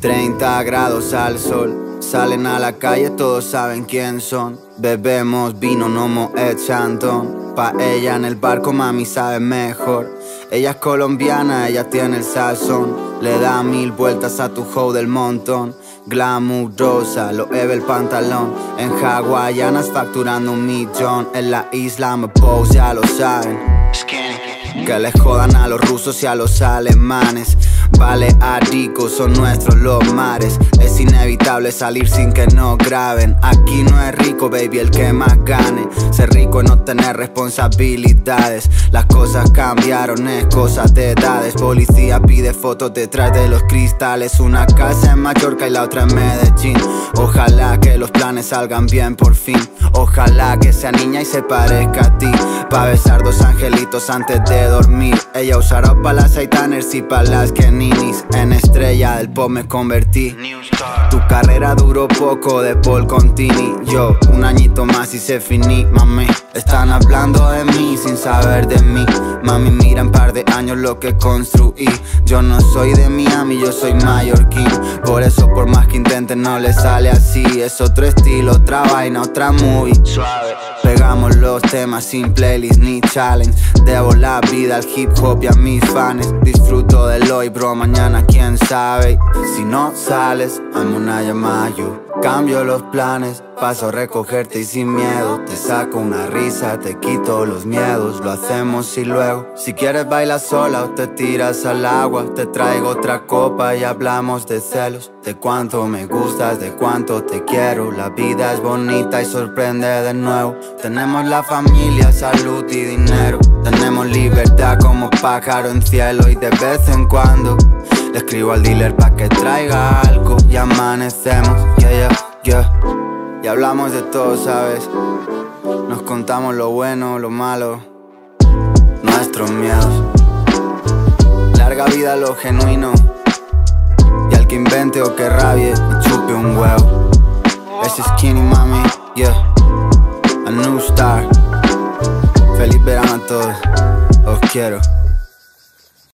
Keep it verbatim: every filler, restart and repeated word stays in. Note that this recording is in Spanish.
treinta grados al sol, salen a la calle, todos saben quién son. Bebemos vino, no Moet Chandon. Pa' ella en el barco, mami sabe mejor. Ella es colombiana, ella tiene el sazón. Le da mil vueltas a tu hoe del montón. Glamurosa, lo eve el pantalón. En hawaianas facturando un millón. En la isla me pose, ya lo saben. Que les jodan a los rusos y a los alemanes. Baleáricos son nuestros los mares. Es inevitable salir sin que nos graben. Aquí no es rico, baby, el que más gane. Ser rico es no tener responsabilidades. Las cosas cambiaron, es cosa de edades. Policía pide fotos detrás de los cristales. Una casa en Mallorca y la otra en Medellín. Ojalá que los planes salgan bien por fin. Ojalá que sea niña y se parezca a ti. Pa' besar dos angelitos antes de dormir. Ella usará pa' las Aitaners y pa' las Keninis. En estrella del pop me convertí. Tu carrera duró poco de Paul Contini. Yo, un añito más y se finí, mami. Están hablando de mí sin saber de mí. Mami, mira en par de años lo que construí. Yo no soy de Miami, yo soy mallorquín. Por eso por más que intenten no le sale así. Es otro estilo, otra vaina, otra movie. Suave. Pegamos los temas sin playlist ni challenge. Debo la vida al hip hop y a mis fans. Disfruto del hoy, bro, mañana quién sabe. Si no sales, hazme una llamada, yo cambio los planes. Paso a recogerte y sin miedo te saco una risa, te quito los miedos. Lo hacemos y luego, si quieres bailar sola o te tiras al agua. Te traigo otra copa y hablamos de celos. De cuánto me gustas, de cuánto te quiero. La vida es bonita y sorprende de nuevo. Tenemos la familia, salud y dinero. Tenemos libertad como pájaro en cielo. Y de vez en cuando le escribo al dealer pa' que traiga algo. Y amanecemos, yeah, yeah, yeah. Y hablamos de todo, ¿sabes? Nos contamos lo bueno, lo malo, nuestros miedos. Larga vida a lo genuino. Y al que invente o que rabie, que chupe un huevo. Ese es Skinny, mami, yeah. A new star. Feliz verano a todos, os quiero.